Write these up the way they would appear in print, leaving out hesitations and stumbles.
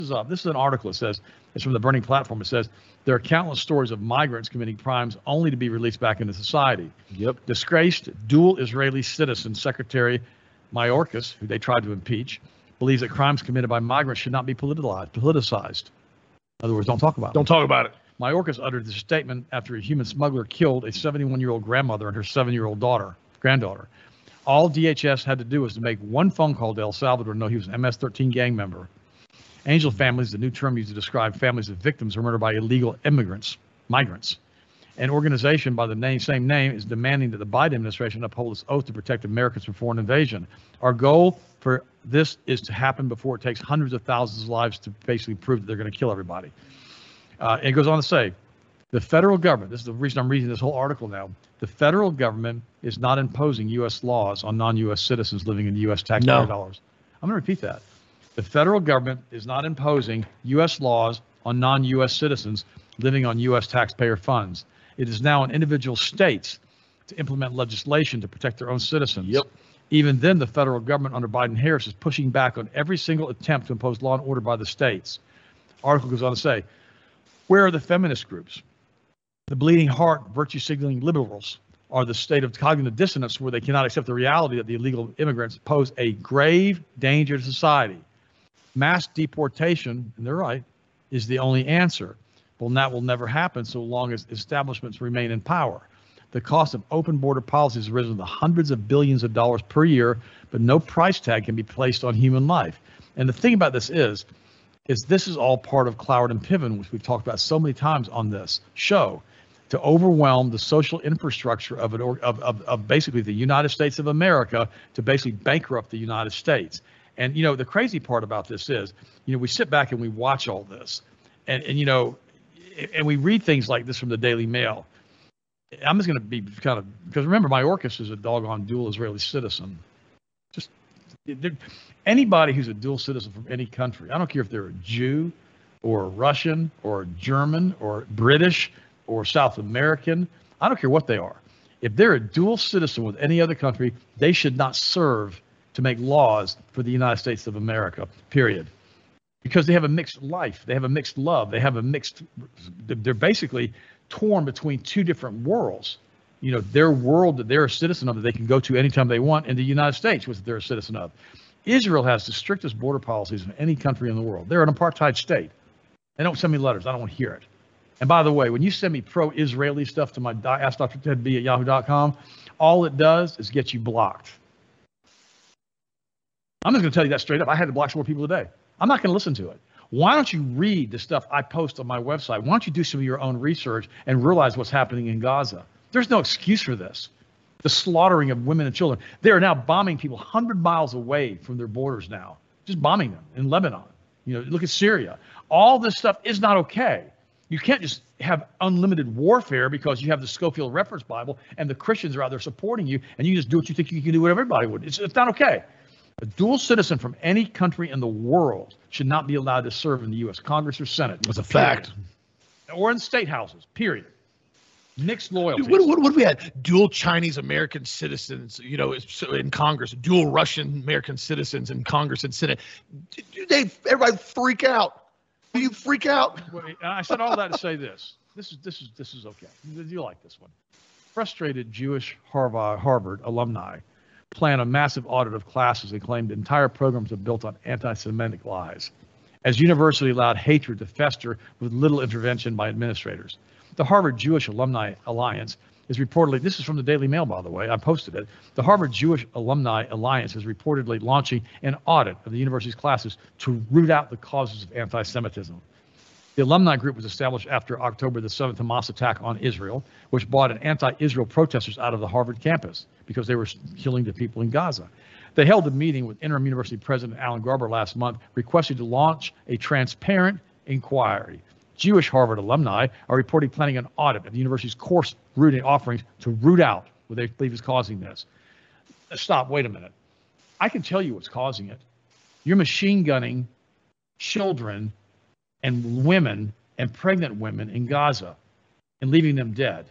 This is an article. It says, it's from the Burning Platform. It says, there are countless stories of migrants committing crimes only to be released back into society. Yep. Disgraced dual Israeli citizen Secretary Mayorkas, who they tried to impeach, believes that crimes committed by migrants should not be politicized. In other words, don't talk about it. Don't talk about it. Mayorkas uttered this statement after a human smuggler killed a 71-year-old grandmother and her 7-year-old granddaughter. All DHS had to do was to make one phone call to El Salvador to know he was an MS-13 gang member. Angel families, the new term used to describe families of victims who are murdered by illegal migrants. An organization by the same name is demanding that the Biden administration uphold its oath to protect Americans from foreign invasion. Our goal for this is to happen before it takes hundreds of thousands of lives to basically prove that they're going to kill everybody. It goes on to say, the federal government, this is the reason I'm reading this whole article now, the federal government is not imposing U.S. laws on non-U.S. citizens living in U.S. taxpayer dollars. I'm going to repeat that. The federal government is not imposing U.S. laws on non-U.S. citizens living on U.S. taxpayer funds. It is now on individual states to implement legislation to protect their own citizens. Yep. Even then, the federal government under Biden-Harris is pushing back on every single attempt to impose law and order by the states. Article goes on to say, where are the feminist groups? The bleeding heart, virtue-signaling liberals are the state of cognitive dissonance where they cannot accept the reality that the illegal immigrants pose a grave danger to society. Mass deportation, and they're right, is the only answer. Well, that will never happen so long as establishments remain in power. The cost of open border policies has risen to hundreds of billions of dollars per year, but no price tag can be placed on human life. And the thing about this is this is all part of Cloward and Piven, which we've talked about so many times on this show, to overwhelm the social infrastructure of basically the United States of America to basically bankrupt the United States. And, you know, the crazy part about this is, you know, we sit back and we watch all this and you know, and we read things like this from the Daily Mail. I'm just going to be kind of, because remember, Mayorkas is a doggone dual Israeli citizen. Just anybody who's a dual citizen from any country, I don't care if they're a Jew or a Russian or a German or British or South American, I don't care what they are. If they're a dual citizen with any other country, they should not serve to make laws for the United States of America, period. Because they have a mixed life, they have a mixed love, they have a mixed, they're basically torn between two different worlds. You know, their world that they're a citizen of that they can go to anytime they want, and the United States, which they're a citizen of. Israel has the strictest border policies of any country in the world. They're an apartheid state. They don't send me letters, I don't want to hear it. And by the way, when you send me pro-Israeli stuff to my AskDrTedB@yahoo.com, all it does is get you blocked. I'm just going to tell you that straight up. I had to block some more people today. I'm not going to listen to it. Why don't you read the stuff I post on my website? Why don't you do some of your own research and realize what's happening in Gaza? There's no excuse for this. The slaughtering of women and children. They are now bombing people 100 miles away from their borders now, just bombing them in Lebanon. You know, look at Syria. All this stuff is not okay. You can't just have unlimited warfare because you have the Scofield Reference Bible and the Christians are out there supporting you and you just do what you think you can do what everybody would. It's not okay. A dual citizen from any country in the world should not be allowed to serve in the U.S. Congress or Senate. That's a fact. Or in state houses, period. Mixed loyalties. Dude, what we had? Dual Chinese American citizens, you know, in Congress, dual Russian American citizens in Congress and Senate. Everybody freak out. Do you freak out? I said all that to say this. This is okay. You like this one. Frustrated Jewish Harvard alumni plan a massive audit of classes and claimed entire programs are built on anti-Semitic lies, as university allowed hatred to fester with little intervention by administrators. The Harvard Jewish Alumni Alliance is reportedly, this is from the Daily Mail, by the way, I posted it. The Harvard Jewish Alumni Alliance is reportedly launching an audit of the university's classes to root out the causes of anti-Semitism. The alumni group was established after October the 7th Hamas attack on Israel, which brought an anti-Israel protesters out of the Harvard campus because they were killing the people in Gaza. They held a meeting with interim university president Alan Garber last month, requesting to launch a transparent inquiry. Jewish Harvard alumni are reportedly planning an audit of the university's course routing offerings to root out what they believe is causing this. Stop, wait a minute. I can tell you what's causing it. You're machine gunning children and women and pregnant women in Gaza and leaving them dead.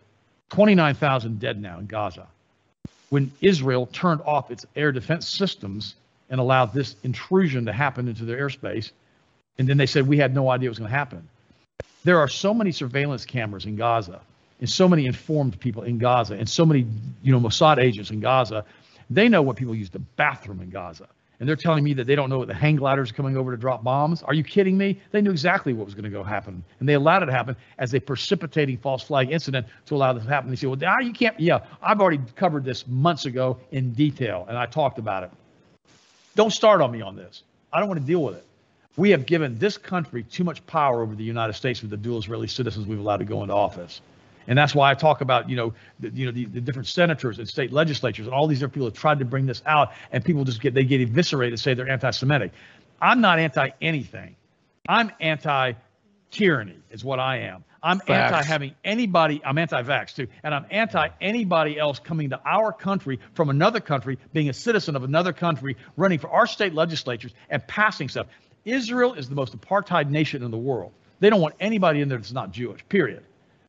29,000 dead now in Gaza. When Israel turned off its air defense systems and allowed this intrusion to happen into their airspace, And then they said, we had no idea it was going to happen. There are so many surveillance cameras in Gaza, and so many informed people in Gaza, and so many, Mossad agents in Gaza. They know what people use the bathroom in Gaza. And they're telling me that they don't know what the hang gliders are coming over to drop bombs. Are you kidding me? They knew exactly what was going to go happen. And they allowed it to happen as a precipitating false flag incident to allow this to happen. They say, well, you can't. Yeah, I've already covered this months ago in detail, and I talked about it. Don't start on me on this. I don't want to deal with it. We have given this country too much power over the United States with the dual Israeli citizens we've allowed to go into office. And that's why I talk about, the different senators and state legislatures and all these different people have tried to bring this out, and people get eviscerated and say they're anti-Semitic. I'm not anti-anything. I'm anti-tyranny is what I am. I'm anti-having anybody, I'm anti-vax too, and I'm anti-anybody else coming to our country from another country, being a citizen of another country, running for our state legislatures and passing stuff. Israel is the most apartheid nation in the world. They don't want anybody in there that's not Jewish, period.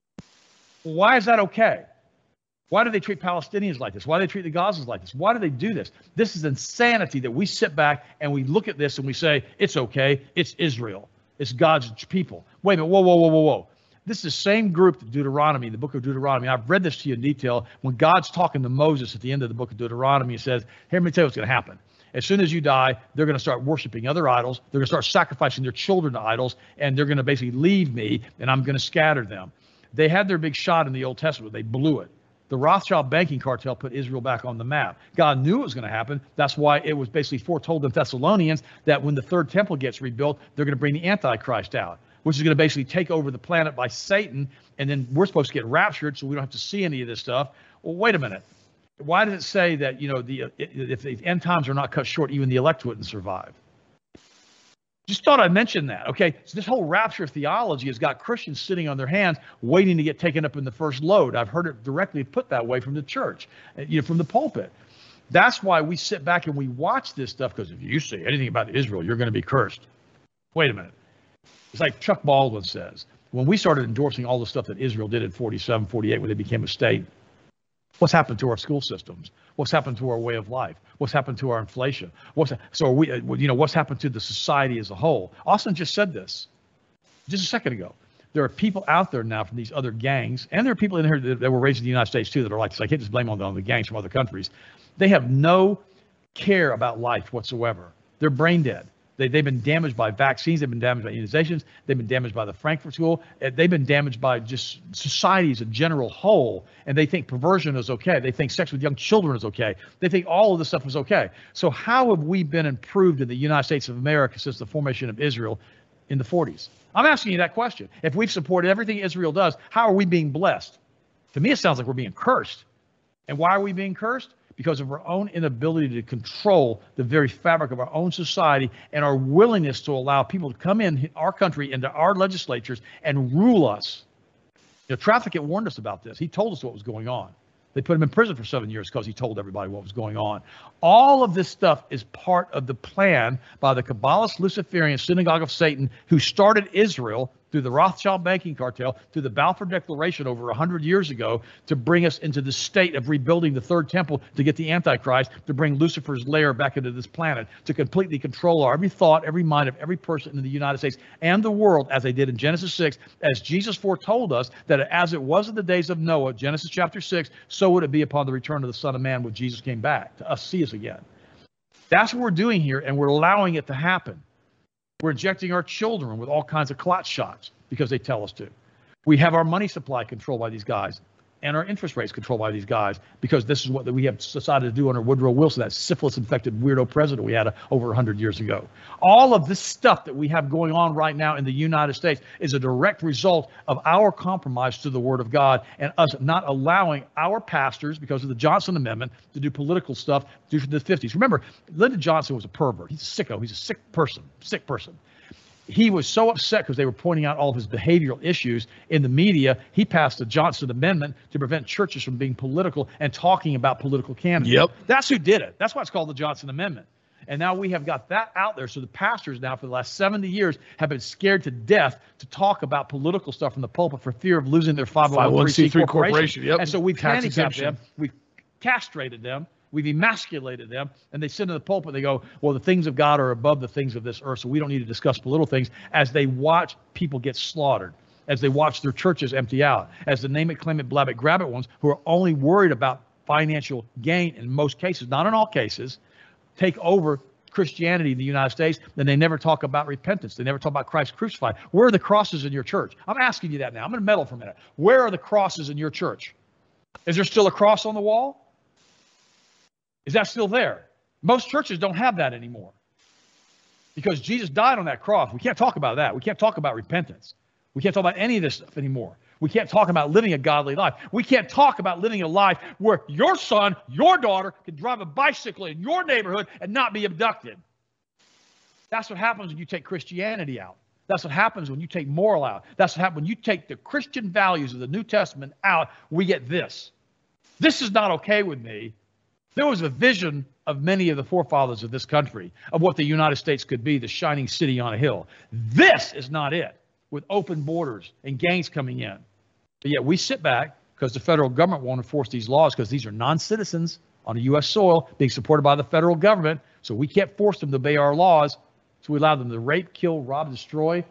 Why is that okay? Why do they treat Palestinians like this? Why do they treat the Gazans like this? Why do they do this? This is insanity that we sit back and we look at this and we say, it's okay, it's Israel. It's God's people. Wait a minute, whoa. This is the same group that Deuteronomy, the book of Deuteronomy. I've read this to you in detail. When God's talking to Moses at the end of the book of Deuteronomy, he says, here, let me tell you what's going to happen. As soon as you die, they're going to start worshiping other idols. They're going to start sacrificing their children to idols, and they're going to basically leave me, and I'm going to scatter them. They had their big shot in the Old Testament. They blew it. The Rothschild banking cartel put Israel back on the map. God knew it was going to happen. That's why it was basically foretold in Thessalonians that when the third temple gets rebuilt, they're going to bring the Antichrist out, which is going to basically take over the planet by Satan, and then we're supposed to get raptured so we don't have to see any of this stuff. Well, wait a minute. Why does it say that, if the end times are not cut short, even the elect wouldn't survive? Just thought I'd mention that, okay? So this whole rapture theology has got Christians sitting on their hands waiting to get taken up in the first load. I've heard it directly put that way from the church, from the pulpit. That's why we sit back and we watch this stuff, because if you say anything about Israel, you're going to be cursed. Wait a minute. It's like Chuck Baldwin says, when we started endorsing all the stuff that Israel did in 47, 48, when they became a state, what's happened to our school systems? What's happened to our way of life? What's happened to our inflation? What's happened to the society as a whole? Austin just said this just a second ago. There are people out there now from these other gangs, and there are people in here that were raised in the United States too that are like this. I can't just blame on the gangs from other countries. They have no care about life whatsoever. They're brain dead. They've been damaged by vaccines. They've been damaged by immunizations. They've been damaged by the Frankfurt School. They've been damaged by just society as a general whole. And they think perversion is okay. They think sex with young children is okay. They think all of this stuff is okay. So how have we been improved in the United States of America since the formation of Israel in the 40s? I'm asking you that question. If we've supported everything Israel does, how are we being blessed? To me, it sounds like we're being cursed. And why are we being cursed? Because of our own inability to control the very fabric of our own society and our willingness to allow people to come in our country, into our legislatures, and rule us. Trafficant warned us about this. He told us what was going on. They put him in prison for 7 years because he told everybody what was going on. All of this stuff is part of the plan by the Kabbalist Luciferian Synagogue of Satan, who started Israel through the Rothschild banking cartel, through the Balfour Declaration over 100 years ago, to bring us into the state of rebuilding the third temple, to get the Antichrist, to bring Lucifer's lair back into this planet, to completely control every thought, every mind of every person in the United States and the world, as they did in Genesis 6, as Jesus foretold us that as it was in the days of Noah, Genesis chapter 6, so would it be upon the return of the Son of Man when Jesus came back to us, see us again. That's what we're doing here, and we're allowing it to happen. We're injecting our children with all kinds of clot shots because they tell us to. We have our money supply controlled by these guys and our interest rates controlled by these guys because this is what we have decided to do under Woodrow Wilson, that syphilis-infected weirdo president we had over 100 years ago. All of this stuff that we have going on right now in the United States is a direct result of our compromise to the Word of God and us not allowing our pastors, because of the Johnson Amendment, to do political stuff due to the 50s. Remember, Lyndon Johnson was a pervert. He's a sicko. He's a sick person. He was so upset because they were pointing out all of his behavioral issues in the media. He passed the Johnson Amendment to prevent churches from being political and talking about political candidates. Yep. That's who did it. That's why it's called the Johnson Amendment. And now we have got that out there. So the pastors now for the last 70 years have been scared to death to talk about political stuff from the pulpit for fear of losing their 501c corporation. Yep. And so we've handicapped them. We've castrated them. We've emasculated them, and they sit in the pulpit. They go, well, the things of God are above the things of this earth, so we don't need to discuss political things, as they watch people get slaughtered, as they watch their churches empty out, as the name it, claim it, blab it, grab it ones who are only worried about financial gain in most cases, not in all cases, take over Christianity in the United States. Then they never talk about repentance. They never talk about Christ crucified. Where are the crosses in your church? I'm asking you that now. I'm going to meddle for a minute. Where are the crosses in your church? Is there still a cross on the wall? Is that still there? Most churches don't have that anymore because Jesus died on that cross. We can't talk about that. We can't talk about repentance. We can't talk about any of this stuff anymore. We can't talk about living a godly life. We can't talk about living a life where your son, your daughter can drive a bicycle in your neighborhood and not be abducted. That's what happens when you take Christianity out. That's what happens when you take moral out. That's what happens when you take the Christian values of the New Testament out. We get this. This is not okay with me. There was a vision of many of the forefathers of this country of what the United States could be, the shining city on a hill. This is not it, with open borders and gangs coming in. But yet we sit back because the federal government won't enforce these laws because these are non-citizens on a U.S. soil being supported by the federal government. So we can't force them to obey our laws. So we allow them to rape, kill, rob, destroy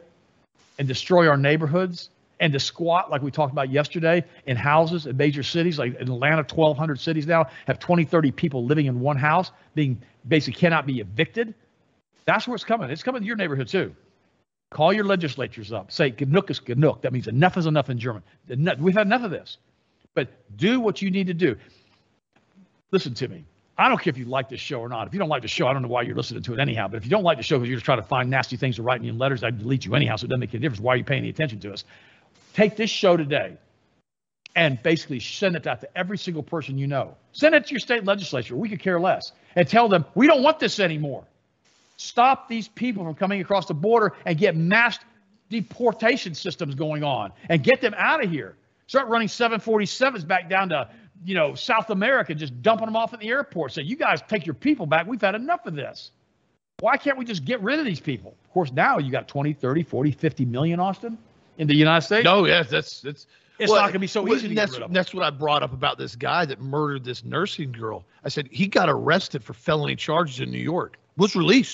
our neighborhoods and to squat, like we talked about yesterday, in houses in major cities, like in Atlanta, 1,200 cities now have 20, 30 people living in one house, being basically cannot be evicted. That's where it's coming. It's coming to your neighborhood too. Call your legislatures up. Say, genug ist genug. That means enough is enough in German. We've had enough of this. But do what you need to do. Listen to me. I don't care if you like this show or not. If you don't like the show, I don't know why you're listening to it anyhow. But if you don't like the show because you're just trying to find nasty things to write me in letters, I'd delete you anyhow, so it doesn't make any difference. Why are you paying any attention to us? Take this show today and basically send it out to every single person you know. Send it to your state legislature. We could care less. And tell them, we don't want this anymore. Stop these people from coming across the border and get mass deportation systems going on and get them out of here. Start running 747s back down to, South America, just dumping them off at the airport. Say, you guys take your people back. We've had enough of this. Why can't we just get rid of these people? Of course, now you got 20, 30, 40, 50 million, Austin, in the United States. No, yes, it's not going to be so easy to get rid of them. That's what I brought up about this guy that murdered this nursing girl. I said he got arrested for felony charges in New York. Was released.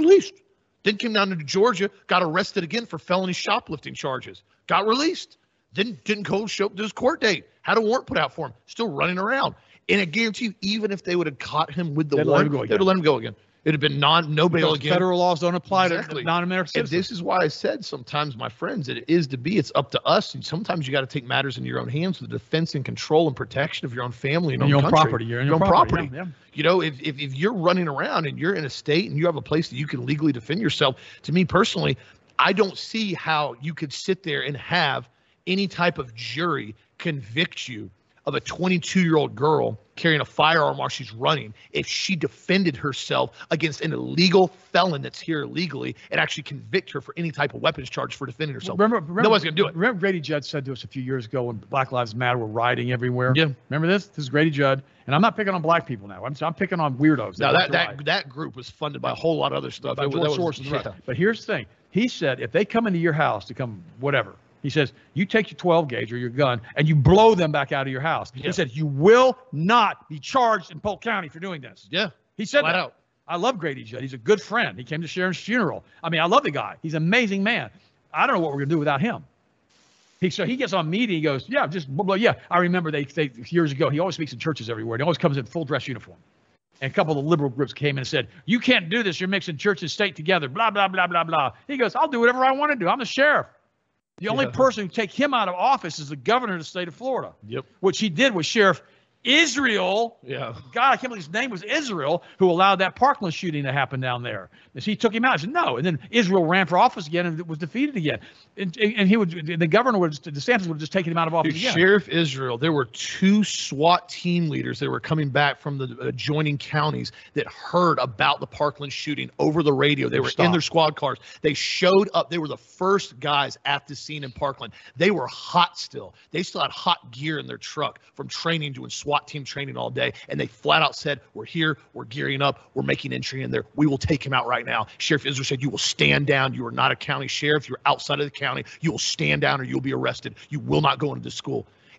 Then came down to Georgia, got arrested again for felony shoplifting charges. Got released. Then didn't go show up to his court date. Had a warrant put out for him. Still running around. And I guarantee you, even if they would have caught him with the warrant, they'd have let him go again. It'd have been no bail again. Federal laws don't apply to non-American citizens. And this is why I said sometimes, my friends, it is to be. It's up to us. And sometimes you got to take matters in your own hands for the defense and control and protection of your own family and your own own country. property. Your own property. Yeah. If you're running around and you're in a state and you have a place that you can legally defend yourself, to me personally, I don't see how you could sit there and have any type of jury convict you of a 22-year-old girl carrying a firearm while she's running if she defended herself against an illegal felon that's here illegally and actually convict her for any type of weapons charge for defending herself. Remember, nobody's going to do it. Remember Grady Judd said to us a few years ago when Black Lives Matter were rioting everywhere? Yeah. Remember this? This is Grady Judd. And I'm not picking on black people now. I'm picking on weirdos. Now, that group was funded by a whole lot of other stuff. But here's the thing. He said if they come into your house to come whatever, he says, you take your 12 gauge or your gun and you blow them back out of your house. Yeah. He said, you will not be charged in Polk County for doing this. Yeah. He said flat that. Out. I love Grady Judd. He's a good friend. He came to Sharon's funeral. I mean, I love the guy. He's an amazing man. I don't know what we're going to do without him. So he gets on media. He goes, yeah, just blah, blah. Yeah, I remember they years ago, he always speaks in churches everywhere. He always comes in full dress uniform. And a couple of the liberal groups came in and said, you can't do this. You're mixing church and state together, blah, blah, blah, blah, blah. He goes, I'll do whatever I want to do. I'm the sheriff. The only person who take him out of office is the governor of the state of Florida. Yep. Which he did with Sheriff Israel. Yeah. God, I can't believe his name was Israel, who allowed that Parkland shooting to happen down there. And so he took him out. He said, no. And then Israel ran for office again and was defeated again. And the governor DeSantis would have just taken him out of office again. Sheriff Israel, there were 2 SWAT team leaders that were coming back from the adjoining counties that heard about the Parkland shooting over the radio. They were in their squad cars. They showed up. They were the first guys at the scene in Parkland. They were hot still. They still had hot gear in their truck from training, doing SWAT team training all day. And they flat out said, we're here. We're gearing up. We're making entry in there. We will take him out right now. Sheriff Israel said, you will stand down. You are not a county sheriff. You're outside of the county. You will stand down or you'll be arrested. You will not go into the school.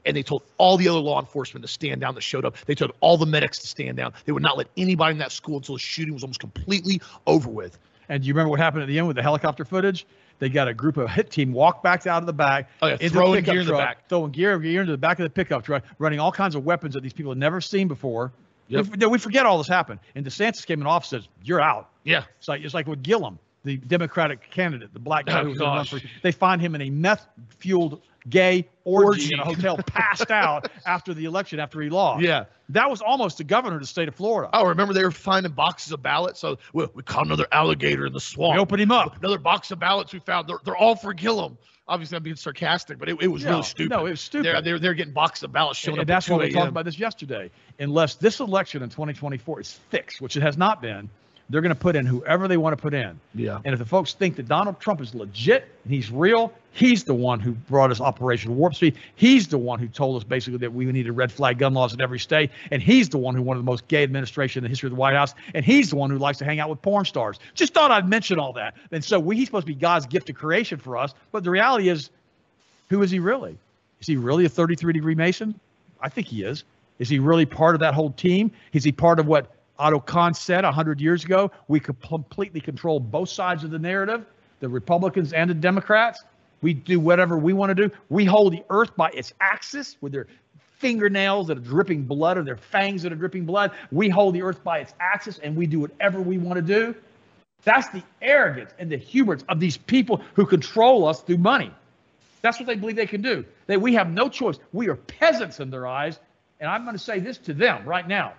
and they told all the other law enforcement to stand down that showed up. They told all the medics to stand down. They would not let anybody in that school until the shooting was almost completely over with. And do you remember what happened at the end with the helicopter footage? They got a group of hit team walk back out of the back, throwing gear in the back, throwing gear into the back of the pickup truck, running all kinds of weapons that these people had never seen before. Yep. We forget all this happened. And DeSantis came in office and says, "You're out." Yeah. It's like with Gillum, the Democratic candidate, the black guy who was run for. They find him in a meth-fueled gay orgy in a hotel, passed out after the election after he lost. Yeah. That was almost the governor of the state of Florida. Oh, remember they were finding boxes of ballots? So we caught another alligator in the swamp. We opened him up. Another box of ballots we found. They're all for Gillum. Obviously, I'm being sarcastic, but it was really stupid. No, it was stupid. They're getting boxes of ballots showing up. And that's why we talked about this yesterday. Unless this election in 2024 is fixed, which it has not been, they're going to put in whoever they want to put in. Yeah. And if the folks think that Donald Trump is legit and he's real, he's the one who brought us Operation Warp Speed. He's the one who told us basically that we needed red flag gun laws in every state. And he's the one who wanted the most gay administration in the history of the White House. And he's the one who likes to hang out with porn stars. Just thought I'd mention all that. And so he's supposed to be God's gift of creation for us. But the reality is, who is he really? Is he really a 33-degree Mason? I think he is. Is he really part of that whole team? Is he part of what Otto Kahn said 100 years ago? We could completely control both sides of the narrative, the Republicans and the Democrats. We do whatever we want to do. We hold the earth by its axis with their fingernails that are dripping blood or their fangs that are dripping blood. We hold the earth by its axis and we do whatever we want to do. That's the arrogance and the hubris of these people who control us through money. That's what they believe they can do. That we have no choice. We are peasants in their eyes. And I'm going to say this to them right now.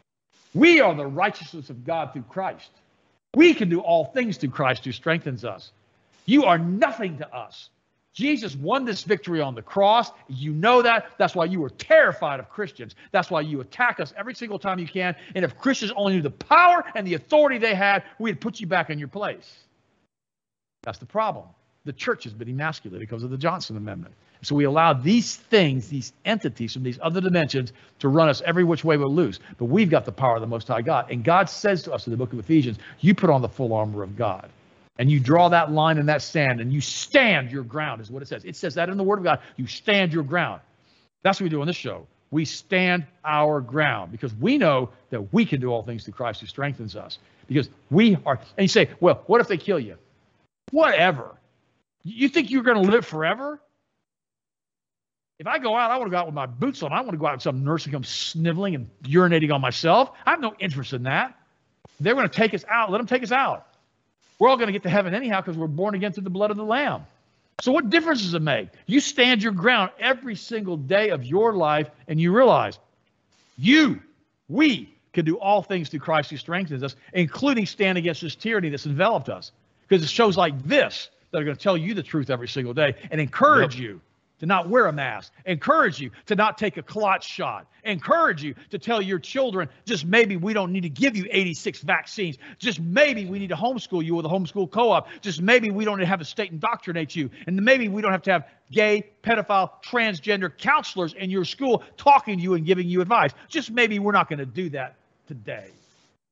We are the righteousness of God through Christ. We can do all things through Christ who strengthens us. You are nothing to us. Jesus won this victory on the cross. You know that. That's why you are terrified of Christians. That's why you attack us every single time you can. And if Christians only knew the power and the authority they had, we'd put you back in your place. That's the problem. The church has been emasculated because of the Johnson Amendment. So we allow these things, these entities from these other dimensions to run us every which way we're loose. But we've got the power of the Most High God. And God says to us in the book of Ephesians, you put on the full armor of God. And you draw that line in that sand and you stand your ground is what it says. It says that in the Word of God. You stand your ground. That's what we do on this show. We stand our ground because we know that we can do all things through Christ who strengthens us. Because we are, and you say, well, what if they kill you? Whatever. You think you're going to live forever? If I go out, I want to go out with my boots on. I want to go out with some nursing home sniveling and urinating on myself. I have no interest in that. They're going to take us out. Let them take us out. We're all going to get to heaven anyhow because we're born again through the blood of the Lamb. So what difference does it make? You stand your ground every single day of your life and you realize we can do all things through Christ who strengthens us, including stand against this tyranny that's enveloped us. Because it's shows like this that are going to tell you the truth every single day and encourage you to not wear a mask, encourage you to not take a clot shot, encourage you to tell your children, just maybe we don't need to give you 86 vaccines, just maybe we need to homeschool you with a homeschool co-op, just maybe we don't need to have the state indoctrinate you, and maybe we don't have to have gay, pedophile, transgender counselors in your school talking to you and giving you advice. Just maybe we're not going to do that today.